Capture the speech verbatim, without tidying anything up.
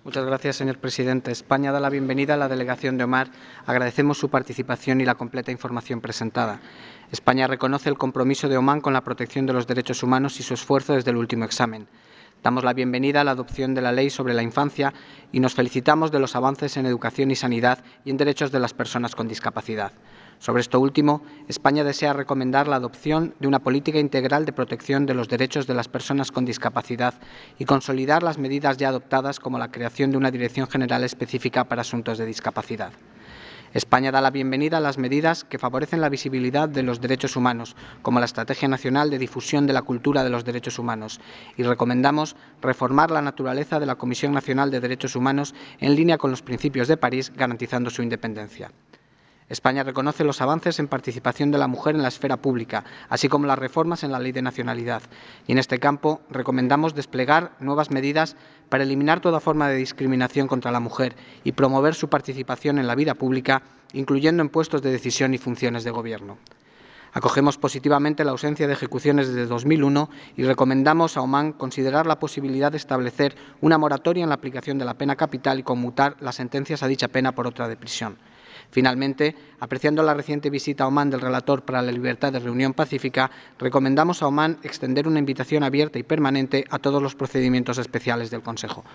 Muchas gracias, señor presidente. España da la bienvenida a la delegación de Omán. Agradecemos su participación y la completa información presentada. España reconoce el compromiso de Omán con la protección de los derechos humanos y su esfuerzo desde el último examen. Damos la bienvenida a la adopción de la Ley sobre la Infancia y nos felicitamos de los avances en educación y sanidad y en derechos de las personas con discapacidad. Sobre esto último, España desea recomendar la adopción de una política integral de protección de los derechos de las personas con discapacidad y consolidar las medidas ya adoptadas, como la creación de una Dirección General específica para asuntos de discapacidad. España da la bienvenida a las medidas que favorecen la visibilidad de los derechos humanos, como la Estrategia Nacional de Difusión de la Cultura de los Derechos Humanos, y recomendamos reformar la naturaleza de la Comisión Nacional de Derechos Humanos en línea con los principios de París, garantizando su independencia. España reconoce los avances en participación de la mujer en la esfera pública, así como las reformas en la Ley de Nacionalidad. Y en este campo recomendamos desplegar nuevas medidas para eliminar toda forma de discriminación contra la mujer y promover su participación en la vida pública, incluyendo en puestos de decisión y funciones de gobierno. Acogemos positivamente la ausencia de ejecuciones desde dos mil uno y recomendamos a Omán considerar la posibilidad de establecer una moratoria en la aplicación de la pena capital y conmutar las sentencias a dicha pena por otra de prisión. Finalmente, apreciando la reciente visita a Omán del relator para la libertad de reunión pacífica, recomendamos a Omán extender una invitación abierta y permanente a todos los procedimientos especiales del Consejo.